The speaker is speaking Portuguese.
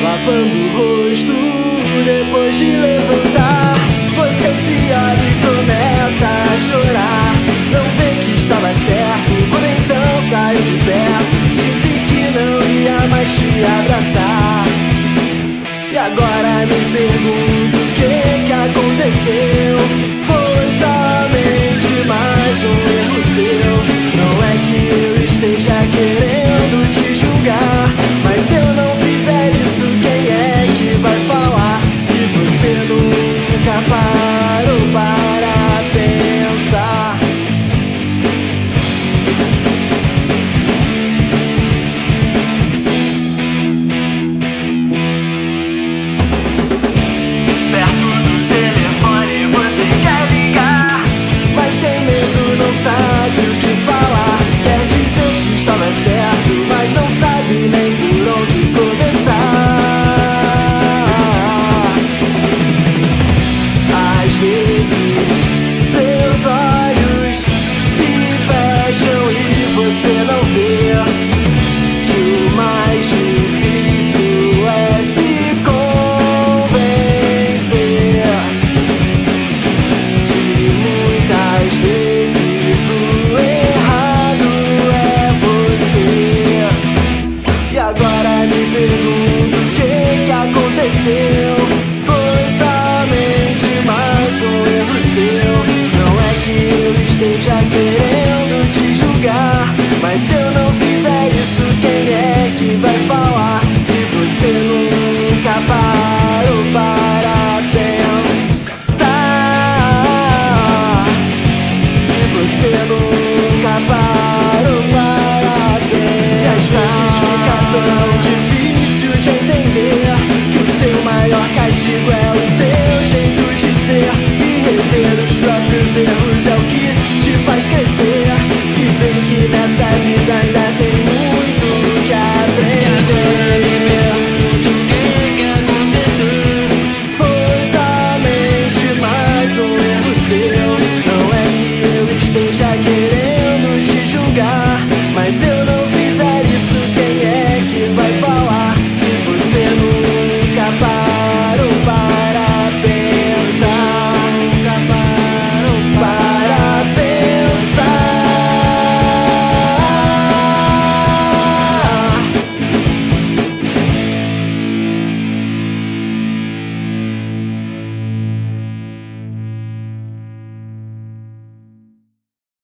lavando o rosto depois de levantar. Você se olha e começa a chorar. Não vê que estava certo quando então saiu de perto. Disse que não ia mais te abraçar. E agora me pergunto o que aconteceu.